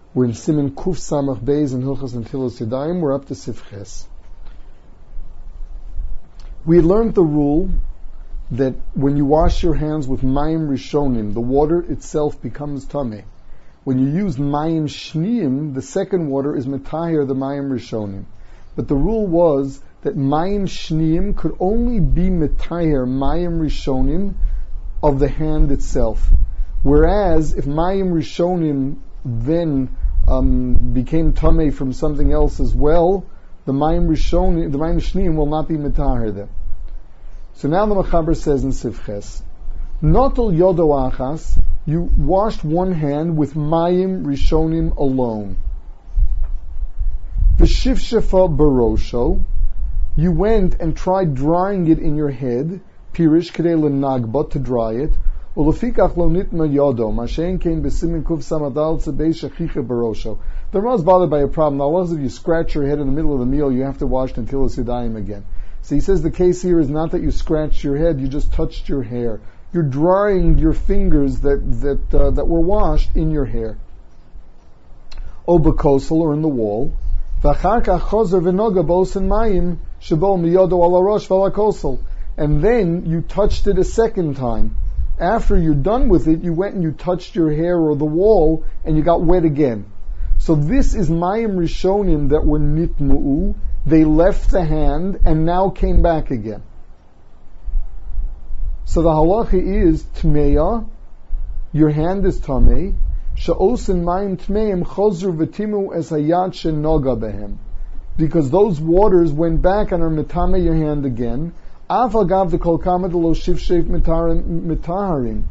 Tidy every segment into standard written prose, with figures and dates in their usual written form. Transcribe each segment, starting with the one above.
We're in Siman Kuf Samach Beis and Hilchos Netilas Yadayim. We're up to Sifches. We learned the rule that when you wash your hands with Mayim Rishonim, the water itself becomes Tameh. When you use Mayim Shniyim, the second water is Metayer the Mayim Rishonim. But the rule was that Mayim Shniyim could only be Metayer Mayim Rishonim of the hand itself. Whereas if Mayim Rishonim then became Tameh from something else as well, the Mayim Rishonim, the Mayim Shniyim will not be Metaher them. So now the Mechaber says in Sifches, Notel Yodo Achas, you washed one hand with Mayim Rishonim alone. V'shifshefa barosho, you went and tried drying it in your head, Pirish Kedei L'Nagba, to dry it, Ulefikach Lo Nitma Yodo, Mashen Kein B'Simin Kuf Samadal Tzebei Shechicha barosho. The Ramah is bothered by a problem. Now, unless if you scratch your head in the middle of the meal, you have to wash Netilas Yadayim again. So he says the case here is not that you scratched your head, you just touched your hair. You're drying your fingers that were washed in your hair. O b'kosel, or in the wall. And then you touched it a second time. After you're done with it, you went and you touched your hair or the wall, and you got wet again. So this is Mayim Rishonim that were nitmu'u. They left the hand and now came back again. So the halacha is Tmeya, your hand is Tamei, Sha'osin Mayim Tmeim Chozru V'timu Es Hayad Shenoga Behem. Because those waters went back and are Metame your hand again. Av Agav the Kol Kamad Lo Shifshef Mitaharim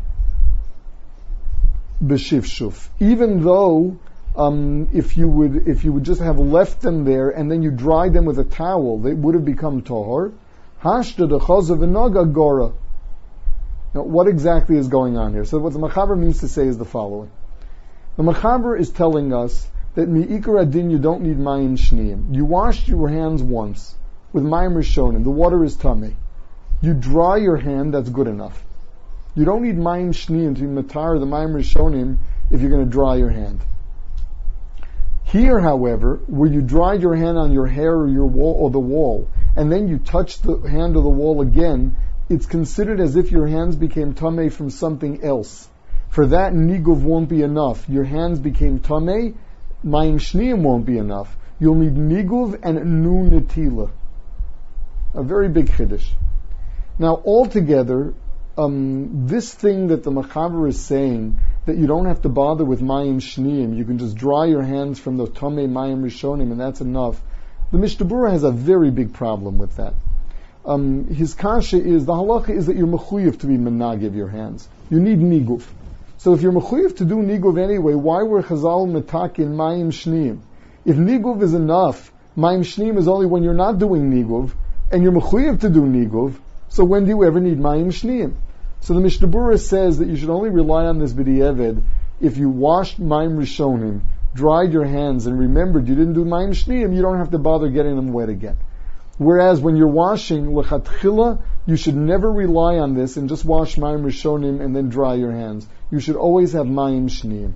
B'Shifshuf. Even though if you would just have left them there and then you dried them with a towel, they would have become tahor. Hashda the Chazav V'Noga Gora. Now, what exactly is going on here? So what the Mechaber means to say is the following. The Mechaber is telling us that mi'ikar adin you don't need Mayim Shniyim. You washed your hands once with Mayim Rishonim. The water is Tameh. You dry your hand, that's good enough. You don't need Mayim Shniyim to be Matar the Mayim Rishonim if you're going to dry your hand. Here, however, where you dried your hand on your hair or your wall or the wall, and then you touched the hand or the wall again, it's considered as if your hands became Tameh from something else. For that, Niguv won't be enough. Your hands became Tameh, Mayim Shniyim won't be enough. You'll need Niguv and Nu Netila. A very big Chiddush. Now, altogether, this thing that the Mechaber is saying, that you don't have to bother with Mayim Shniyim, you can just dry your hands from the Tameh Mayim Rishonim, and that's enough. The Mishnah Berurah has a very big problem with that. His kasha is, the halacha is that you're mechuyev to be menagiv your hands. You need niguv. So if you're mechuyev to do niguv anyway, why were Chazal metakin Mayim Shniyim? If niguv is enough, Mayim Shniyim is only when you're not doing niguv, and you're mechuyev to do niguv, so when do you ever need Mayim Shniyim? So the Mishnah Berurah says that you should only rely on this b'di'eved if you washed Mayim Rishonim, dried your hands, and remembered you didn't do Mayim Shniyim, you don't have to bother getting them wet again. Whereas when you're washing lechatchila, you should never rely on this and just wash Mayim Rishonim and then dry your hands. You should always have Mayim Shniyim.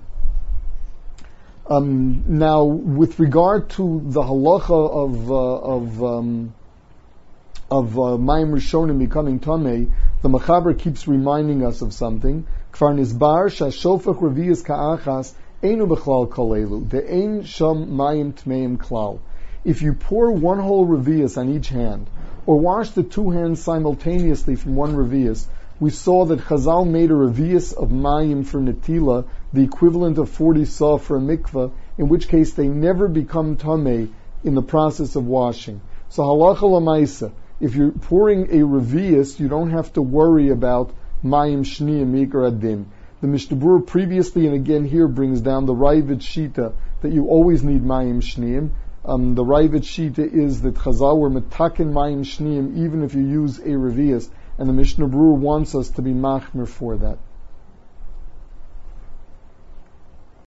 Now, with regard to the halacha of Mayim Rishonim becoming Tameh, the Mechaber keeps reminding us of something. Kfar nizbar shashofach reviyas ka'achas einu bechlal kolelu. De'ein sham Mayim Tmeim klal. If you pour one whole revius on each hand, or wash the two hands simultaneously from one revius, we saw that Chazal made a revius of mayim for netila, the equivalent of 40 saw for a mikveh, in which case they never become tamei in the process of washing. So halacha l'maisa, if you're pouring a revius, you don't have to worry about mayim shniyim mikar adin. The Mishnah Berurah previously and again here brings down the Ravid Shita that you always need mayim shniyim. The Ravid Shita is that Chazal were metaken mayim shniyim even if you use a revius, and the Mishnah Berurah wants us to be machmir for that.